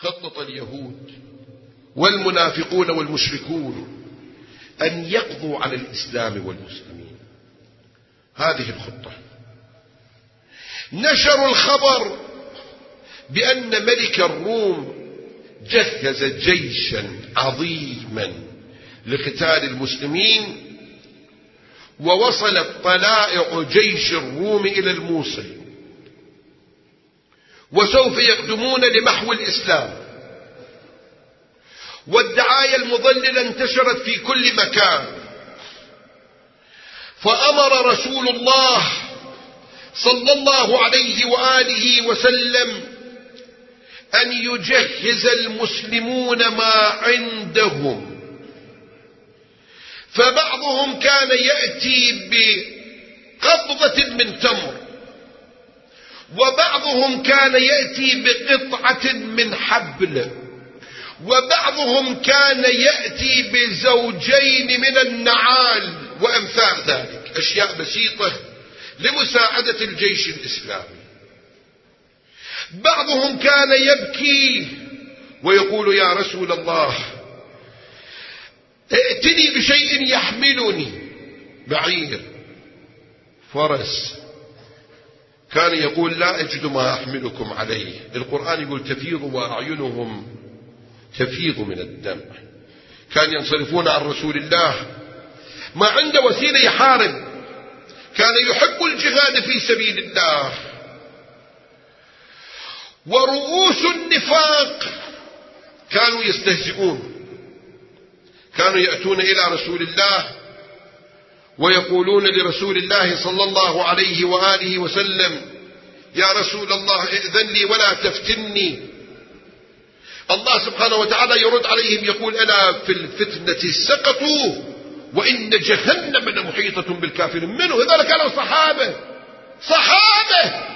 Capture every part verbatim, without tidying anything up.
خطط اليهود والمنافقون والمشركون أن يقضوا على الإسلام والمسلمين. هذه الخطة. نشروا الخبر بأن ملك الروم جهز جيشا عظيما لقتال المسلمين، ووصلت طلائع جيش الروم إلى الموصل، وسوف يقدمون لمحو الإسلام. والدعاية المضللة انتشرت في كل مكان، فأمر رسول الله صلى الله عليه وآله وسلم أن يجهز المسلمون ما عندهم. فبعضهم كان يأتي بقبضة من تمر، وبعضهم كان يأتي بقطعة من حبل، وبعضهم كان يأتي بزوجين من النعال وأمثال ذلك، أشياء بسيطة لمساعدة الجيش الإسلامي. بعضهم كان يبكي ويقول: يا رسول الله، ائتني بشيء يحملني، بعير، فرس. كان يقول: لا أجد ما أحملكم عليه. القرآن يقول: تفيض وأعينهم تفيض من الدم. كان ينصرفون عن رسول الله، ما عنده وسيلة يحارب. كان يحب الجهاد في سبيل الله. ورؤوس النفاق كانوا يستهزئون، كانوا يأتون إلى رسول الله ويقولون لرسول الله صلى الله عليه وآله وسلم: يا رسول الله، ائذن لي ولا تفتني. الله سبحانه وتعالى يرد عليهم يقول: ألا في الفتنة سقطوا وإن جهنم لمحيطة بالكافرين. منه هذول كانوا صحابة صحابة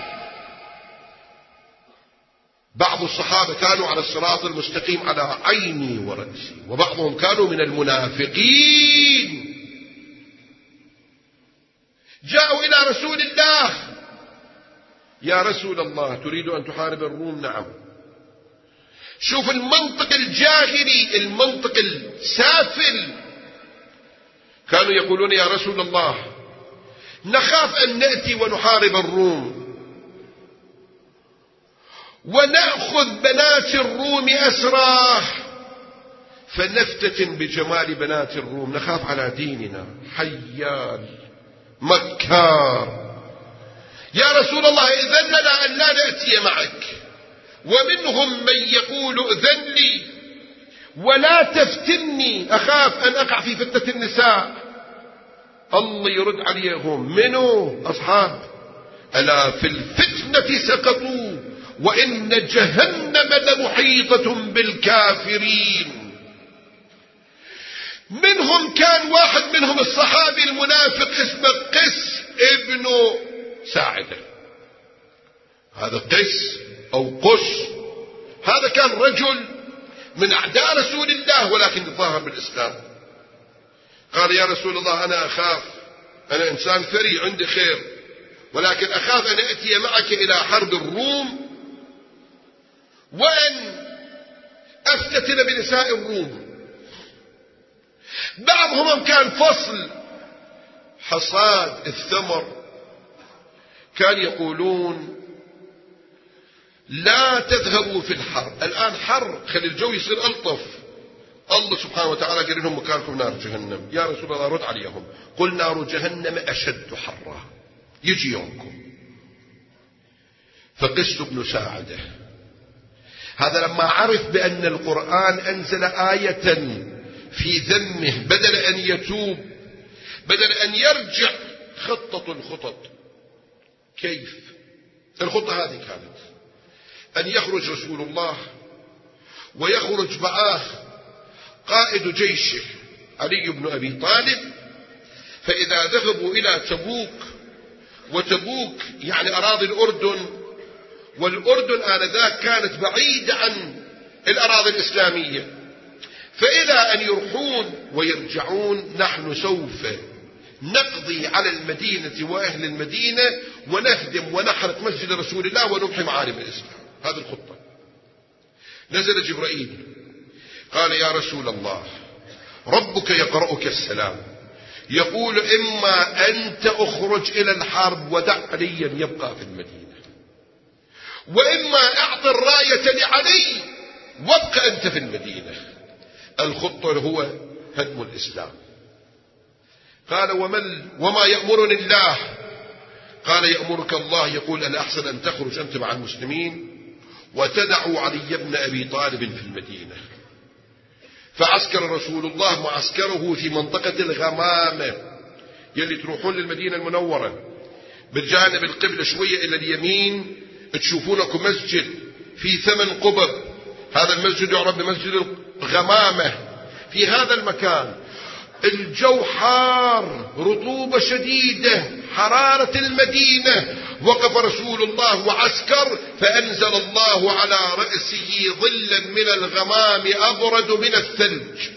بعض الصحابة كانوا على الصراط المستقيم على عيني ورأسي، وبعضهم كانوا من المنافقين. جاءوا إلى رسول الله: يا رسول الله، تريد أن تحارب الروم؟ نعم. شوف المنطق الجاهلي، المنطق السافل. كانوا يقولون: يا رسول الله، نخاف أن نأتي ونحارب الروم ونأخذ بنات الروم أسرى فنفتتن بجمال بنات الروم، نخاف على ديننا. حيال مكار. يا رسول الله، إذن لنا أن لا نأتي معك. ومنهم من يقول: إذن لي ولا تفتني، أخاف أن أقع في فتنة النساء. الله يرد عليهم: منو أصحاب؟ ألا في الفتنة سقطوا وإن جهنم لمحيطة بالكافرين. منهم كان واحد منهم الصحابي المنافق اسمه قس ابن ساعدة. هذا قس أو قس، هذا كان رجل من أعداء رسول الله ولكن يظاهر بالإسلام. قال: يا رسول الله، أنا أخاف، أنا إنسان ثري عندي خير، ولكن أخاف أن أتي معك إلى حرب الروم وأن أفتتن بنساء الروم. بعضهم كان فصل حصاد الثمر، كان يقولون: لا تذهبوا في الحر، الآن حر، خلي الجو يصير ألطف. الله سبحانه وتعالى قال لهم: مكانكم نار جهنم. يا رسول الله، رد عليهم، قل: نار جهنم أشد حرا، يجي يومكم. فقس بن ساعدة هذا لما عرف بأن القرآن أنزل آية في ذمه، بدل أن يتوب، بدل أن يرجع، خطة الخطط. كيف الخطة هذه؟ كانت أن يخرج رسول الله ويخرج معاه قائد جيشه علي بن أبي طالب، فإذا ذهبوا إلى تبوك، وتبوك يعني أراضي الأردن، والأردن آنذاك كانت بعيدة عن الأراضي الإسلامية، فإذا أن يروحون ويرجعون نحن سوف نقضي على المدينة وأهل المدينة ونهدم ونحرق مسجد رسول الله ونمحي معالم الإسلام. هذه الخطة. نزل جبرائيل قال يا رسول الله ربك يقرأك السلام يقول إما أنت أخرج إلى الحرب ودع عليا يبقى في المدينة، وإما أعطي الراية لعلي وابقى أنت في المدينة. الخطة هو هدم الإسلام. قال وما يأمرني الله؟ قال يأمرك الله يقول الأحسن أن تخرج أنت مع المسلمين وتدعوا علي بن أبي طالب في المدينة. فعسكر رسول الله معسكره في منطقة الغمامة، يلي تروحون للمدينة المنورة بالجانب القبلة شوية إلى اليمين تشوفونكم مسجد في ثمن قبب، هذا المسجد يعرف بمسجد الغمامة. في هذا المكان الجو حار، رطوبة شديدة، حرارة المدينة. وقف رسول الله وعسكر فأنزل الله على رأسه ظلا من الغمام أبرد من الثلج.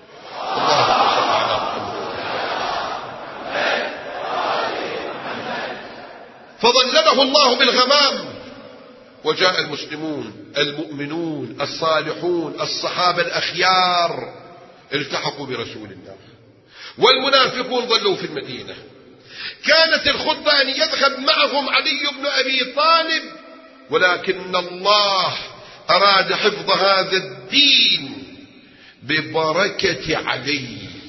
فظلله الله بالغمام، وجاء المسلمون المؤمنون الصالحون الصحابة الأخيار التحقوا برسول الله، والمنافقون ظلوا في المدينة. كانت الخطة أن يذهب معهم علي بن أبي طالب، ولكن الله أراد حفظ هذا الدين ببركة علي،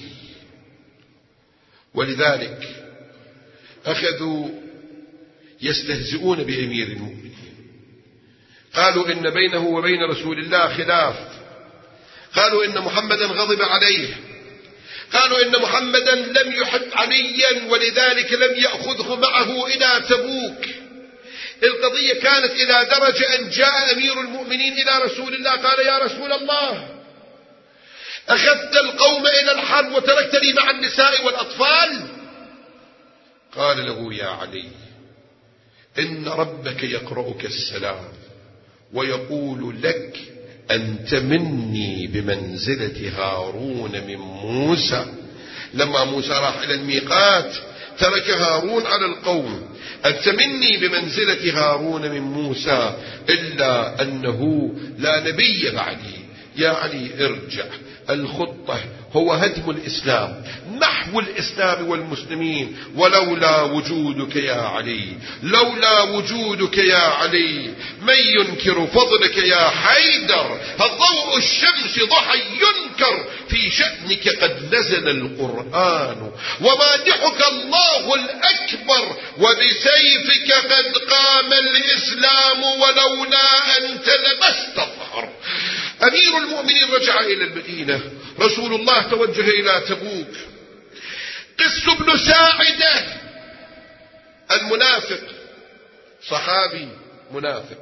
ولذلك أخذوا يستهزئون بأمير المؤمنين. قالوا إن بينه وبين رسول الله خلاف، قالوا إن محمدا غضب عليه، قالوا إن محمدا لم يحب عليا ولذلك لم يأخذه معه إلى تبوك. القضية كانت إلى درجة أن جاء أمير المؤمنين إلى رسول الله قال يا رسول الله أخذت القوم إلى الحرب وتركتني مع النساء والأطفال؟ قال له يا علي إن ربك يقرأك السلام ويقول لك أنت مني بمنزلة هارون من موسى. لما موسى راح إلى الميقات ترك هارون على القوم. أنت مني بمنزلة هارون من موسى إلا أنه لا نبي بعدي. يا علي ارجع، الخطة هو هدم الإسلام، محو الإسلام والمسلمين، ولولا وجودك يا علي، لولا وجودك يا علي من ينكر فضلك يا حيدر؟ الضوء الشمس ضحى ينكر، في شأنك قد نزل القرآن، ومادحك الله الأكبر، وبسيفك قد قام الإسلام، ولولا أنت لبست الظهر. أمير المؤمنين رجع إلى المدينة، رسول الله توجه إلى تبوك. قس بن ساعدة المنافق، صحابي منافق،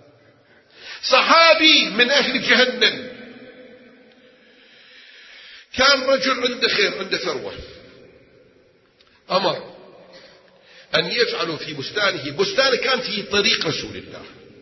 صحابي من أهل جهنم، كان رجل عنده خير، عنده ثروة، أمر أن يجعلوا في بستانه، بستانه كان في طريق رسول الله،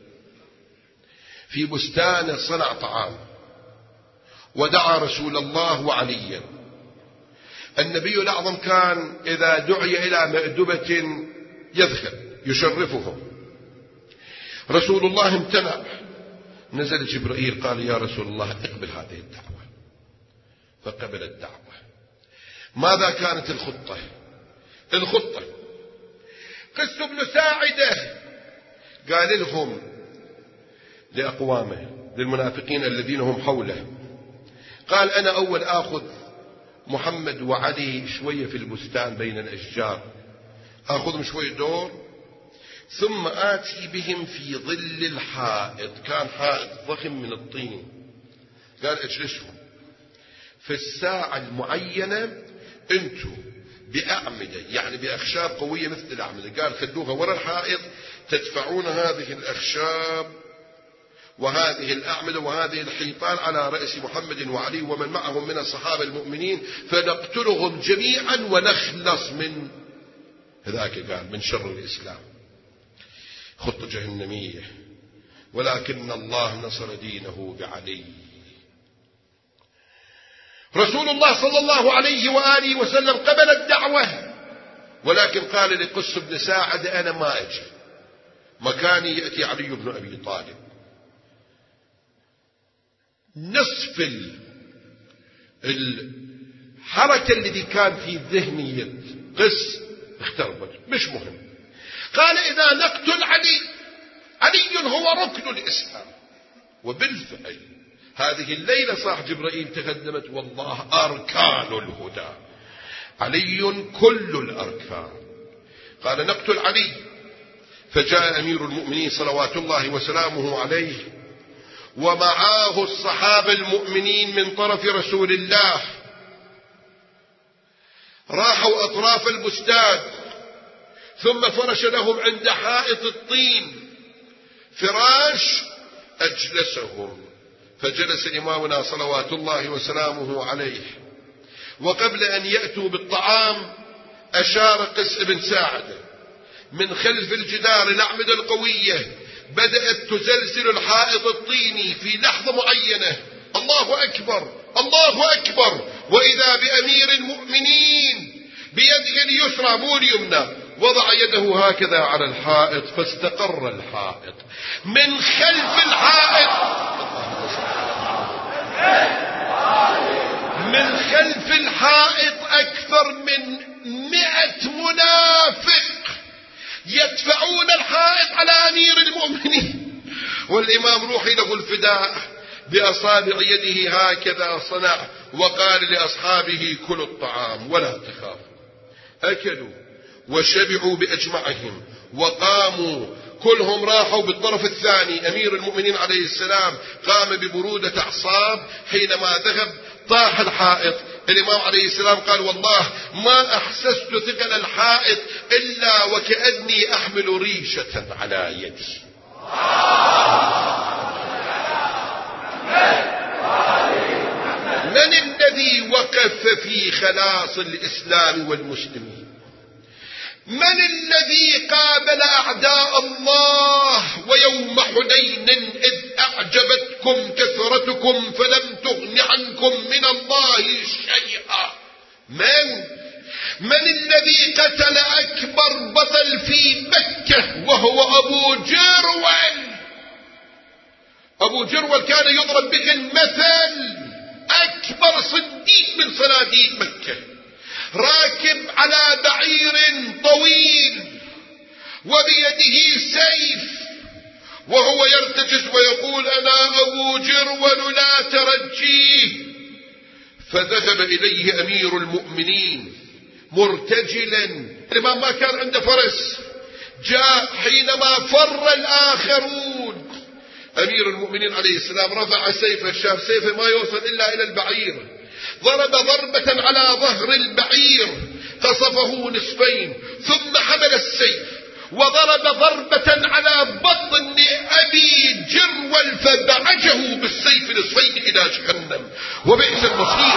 في بستانه صنع طعام ودعا رسول الله وعليا. النبي الأعظم كان إذا دعي إلى مأدبة يذهب يشرفهم، رسول الله امتنع. نزل جبرائيل قال يا رسول الله اقبل هذه الدعوة، فقبل الدعوة. ماذا كانت الخطة؟ الخطة قس بن ساعدة قال لهم لأقوامه للمنافقين الذين هم حوله، قال أنا أول آخذ محمد وعلي شوية في البستان بين الأشجار، آخذهم شوية دور، ثم آتي بهم في ظل الحائط، كان حائط ضخم من الطين، قال اجلسهم في الساعة المعينة انتم بأعمدة، يعني بأخشاب قوية مثل الأعمدة، قال خلوها وراء الحائط، تدفعون هذه الأخشاب وهذه الأعمدة وهذه الحيطان على رأس محمد وعلي ومن معهم من الصحابة المؤمنين، فنقتلهم جميعا ونخلص من هذاك، قال من شر الإسلام. خطة جهنمية، ولكن الله نصر دينه بعلي. رسول الله صلى الله عليه وآله وسلم قبل الدعوة، ولكن قال لقس بن ساعد أنا ما أجي، مكاني يأتي علي بن أبي طالب. نصف الحركة الذي كان في ذهنية قس اختربت، مش مهم. قال إذا نقتل علي، علي هو ركن الإسلام. وبالفعل هذه الليلة صاح جبرائيل تقدمت والله أركان الهدى، علي كل الأركان. قال نقتل علي، فجاء أمير المؤمنين صلوات الله وسلامه عليه ومعاه الصحابة المؤمنين من طرف رسول الله، راحوا أطراف البستان، ثم فرش لهم عند حائط الطين فراش أجلسهم، فجلس إمامنا صلوات الله وسلامه عليه. وقبل أن يأتوا بالطعام أشار قس بن ساعدة من خلف الجدار الأعمدة القوية، بدأت تزلزل الحائط الطيني في لحظة معينة. الله أكبر الله أكبر، وإذا بأمير المؤمنين بيده اليسرى مو اليمنى وضع يده هكذا على الحائط فاستقر الحائط. من خلف الحائط من خلف الحائط أكثر من مئة منافق يدفعون الحائط على أمير المؤمنين، والإمام روحي له الفداء بأصابع يده هكذا صنع، وقال لأصحابه كلوا الطعام ولا تخافوا. أكلوا وشبعوا بأجمعهم وقاموا، كلهم راحوا بالطرف الثاني. أمير المؤمنين عليه السلام قام ببرودة أعصاب، حينما ذهب طاح الحائط. الإمام عليه السلام قال والله ما أحسست ثقل الحائط إلا وكأني أحمل ريشة على يدي. من الذي وقف في خلاص الإسلام والمسلمين؟ من الذي قابل أعداء الله ويوم حنين إذ أعجبتكم كثرتكم فلم تغن عنكم من الله شيئا؟ من من الذي قتل أكبر بطل في مكة وهو أبو جرول؟ أبو جرول كان يضرب به المثل، أكبر صديق من صناديق مكة، راكب على بعير طويل وبيده سيف، وهو يرتجز ويقول أنا أبو جرول لا ترجيه. فذهب إليه أمير المؤمنين مرتجلا، الإمام ما كان عنده فرس، جاء حينما فر الآخرون. أمير المؤمنين عليه السلام رفع سيفه، شاف سيفه ما يوصل إلا إلى البعير، ضرب ضربة على ظهر البعير قصفه نصفين، ثم حمل السيف وضرب ضربة على بطن أبي جرول فبعجه بالسيف نصفين إلى جهنم، وبئس المصير.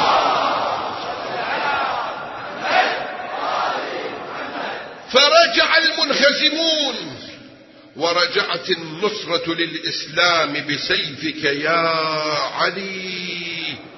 فرجع المنهزمون ورجعت النصرة للإسلام بسيفك يا علي.